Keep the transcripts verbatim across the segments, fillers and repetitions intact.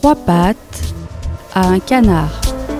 trois pattes à un canard.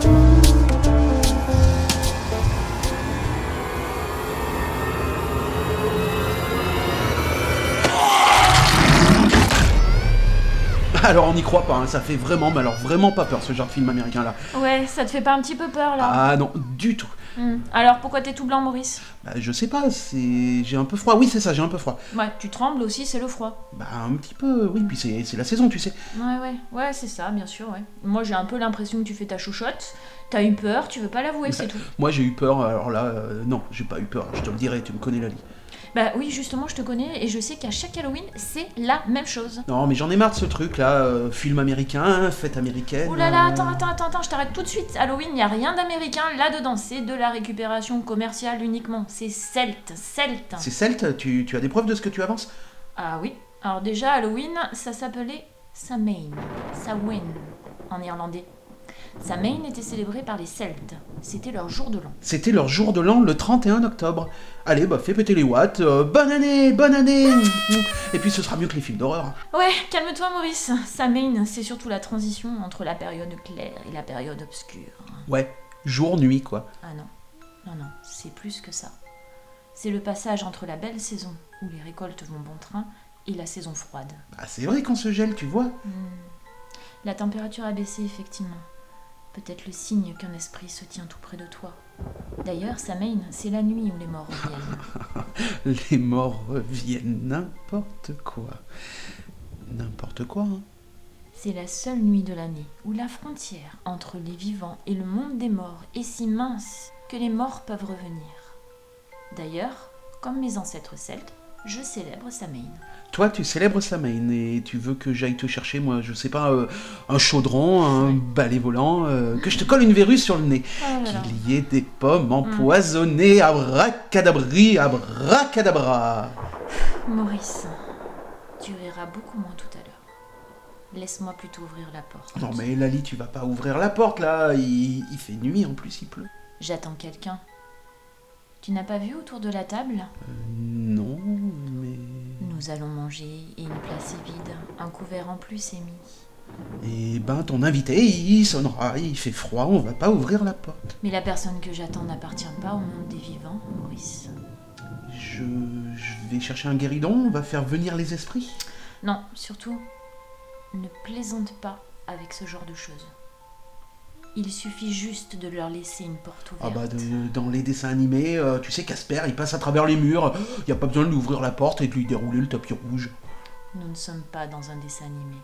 Alors on n'y croit pas, hein. Ça fait vraiment, mais alors vraiment pas peur ce genre de film américain là. Ouais, ça te fait pas un petit peu peur là? Ah non, du tout. Hum. Alors pourquoi t'es tout blanc, Maurice? Bah je sais pas, c'est... j'ai un peu froid, oui c'est ça, j'ai un peu froid. Ouais, tu trembles aussi, c'est le froid. Bah un petit peu, oui, puis c'est, c'est la saison tu sais. Ouais, ouais, ouais, c'est ça, bien sûr, ouais. Moi j'ai un peu l'impression que tu fais ta chouchotte, t'as eu peur, tu veux pas l'avouer, c'est tout. Moi j'ai eu peur, alors là, euh, non, j'ai pas eu peur, je te le dirai, tu me connais Lali. Bah oui, justement, je te connais et je sais qu'à chaque Halloween, c'est la même chose. Non mais j'en ai marre de ce truc là, euh, film américain, fête américaine... Oh là là, euh, attends, attends, attends, attends, je t'arrête tout de suite. Halloween, y a rien d'américain là-dedans, c'est de la récupération commerciale uniquement. C'est celte, celte. C'est celte, tu, tu as des preuves de ce que tu avances? Ah oui, alors déjà Halloween, ça s'appelait Samhain, Samhain en irlandais. Samhain était célébré par les Celtes, c'était leur jour de l'an. C'était leur jour de l'an le trente et un octobre. Allez, bah fais péter les watts, euh, bonne année, bonne année. Et puis ce sera mieux que les films d'horreur. Ouais, calme-toi Maurice. Samhain, c'est surtout la transition entre la période claire et la période obscure. Ouais, jour-nuit quoi. Ah non, non, non, c'est plus que ça. C'est le passage entre la belle saison, où les récoltes vont bon train, et la saison froide. Bah c'est vrai qu'on se gèle, tu vois. Hmm. La température a baissé effectivement. Peut-être le signe qu'un esprit se tient tout près de toi. D'ailleurs, Samhain, c'est la nuit où les morts reviennent. Les morts reviennent, n'importe quoi. N'importe quoi, hein. C'est la seule nuit de l'année où la frontière entre les vivants et le monde des morts est si mince que les morts peuvent revenir. D'ailleurs, comme mes ancêtres celtes, je célèbre Samhain. Toi, tu célèbres Samhain et tu veux que j'aille te chercher, moi, je sais pas, euh, un chaudron, un balai volant, euh, que je te colle une verrue sur le nez, Oh là là. qu'il y ait des pommes empoisonnées, abracadabri, abracadabra. Maurice, tu verras beaucoup moins tout à l'heure. Laisse-moi plutôt ouvrir la porte. Non mais Lali, tu vas pas ouvrir la porte là, il, il fait nuit, en plus il pleut. J'attends quelqu'un. Tu n'as pas vu autour de la table? Euh, non, mais... Nous allons manger et une place est vide. Un couvert en plus est mis. Eh ben, ton invité, il sonnera, il fait froid, on va pas ouvrir la porte. Mais la personne que j'attends n'appartient pas au monde des vivants, Maurice. Je, je vais chercher un guéridon, on va faire venir les esprits. Non, surtout, ne plaisante pas avec ce genre de choses. Il suffit juste de leur laisser une porte Ah ouverte. bah, de- dans les dessins animés, euh, tu sais, Casper, il passe à travers les murs, il y a pas besoin de lui ouvrir la porte et de lui dérouler le tapis rouge. Nous ne sommes pas dans un dessin animé.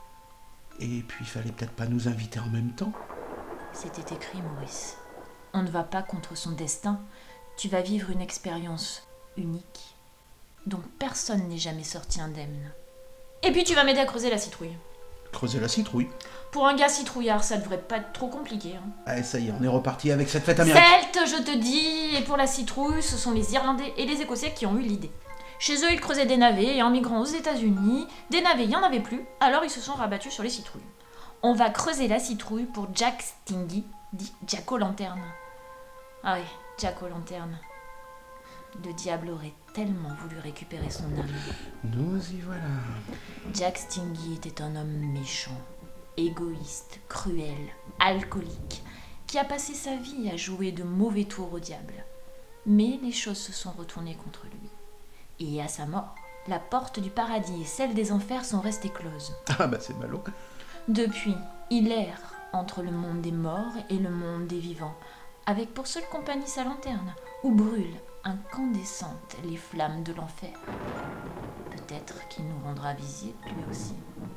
Et puis, il fallait peut-être pas nous inviter en même temps. C'était écrit, Maurice. On ne va pas contre son destin. Tu vas vivre une expérience unique, dont personne n'est jamais sorti indemne. Et puis tu vas m'aider à creuser la citrouille. Creuser la citrouille. Pour un gars citrouillard, ça devrait pas être trop compliqué. Hein. Allez, ça y est, on est reparti avec cette fête américaine. Celte, je te dis. Et pour la citrouille, ce sont les Irlandais et les Écossais qui ont eu l'idée. Chez eux, ils creusaient des navets et en migrant aux États-Unis, des navets, il n'y en avait plus, alors ils se sont rabattus sur les citrouilles. On va creuser la citrouille pour Jack Stingy, dit Jack O'Lanterne. Ah oui, Jack O'Lanterne. Le diable aurait tellement voulu récupérer son âme. Nous y voilà. Jack Stingy était un homme méchant, égoïste, cruel, alcoolique, qui a passé sa vie à jouer de mauvais tours au diable. Mais les choses se sont retournées contre lui. Et à sa mort, la porte du paradis et celle des enfers sont restées closes. Ah bah c'est ballot. Depuis, il erre entre le monde des morts et le monde des vivants, avec pour seule compagnie sa lanterne, où brûlent incandescentes les flammes de l'enfer. Peut-être qu'il nous rendra visite lui aussi.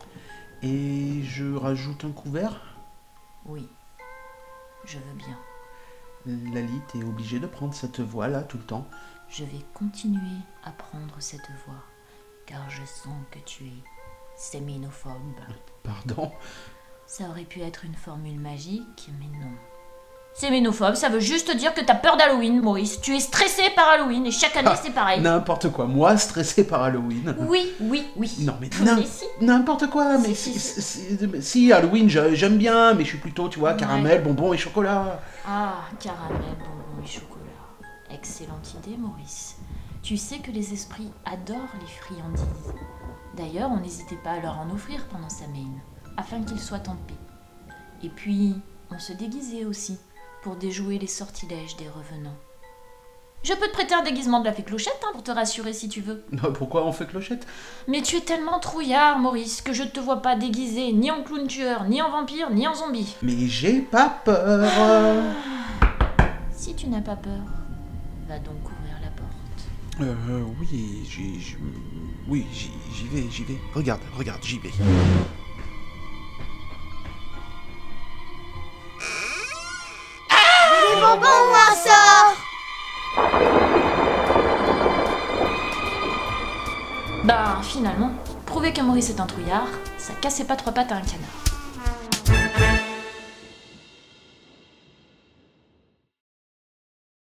Et je rajoute un couvert. Oui, je veux bien. Lali, t'es obligée de prendre cette voie-là tout le temps. Je vais continuer à prendre cette voie, car je sens que tu es séminophobe. Pardon. Ça aurait pu être une formule magique, mais non. Séminophobe, ça veut juste dire que t'as peur d'Halloween, Maurice. Tu es stressé par Halloween et chaque année Ah, c'est pareil. N'importe quoi, moi stressé par Halloween. Oui, oui, oui. Non mais, Mais n'im- si. n'importe quoi, mais Si, si, si, si, si- si, Halloween je- j'aime bien, mais je suis plutôt, tu vois, Ouais. caramel, bonbons et chocolat. Ah, caramel, bonbons et chocolat. Excellente idée, Maurice. Tu sais que les esprits adorent les friandises. D'ailleurs, on n'hésitait pas à leur en offrir pendant Samhain. afin qu'il soit en paix. Et puis, on se déguisait aussi, pour déjouer les sortilèges des revenants. Je peux te prêter un déguisement de la fée Clochette, hein, pour te rassurer si tu veux. Pourquoi on fait Clochette? Mais tu es tellement trouillard, Maurice, que je ne te vois pas déguisé ni en clown tueur, ni en vampire, ni en zombie. Mais j'ai pas peur. Si tu n'as pas peur, va donc ouvrir la porte. Euh, oui, j'y, j'y- oui, j'y, j'y vais, j'y vais. Regarde, regarde, j'y vais. Les bonbons ou un sort? Bah, finalement, prouver que Maurice est un trouillard, ça cassait pas trois pattes à un canard.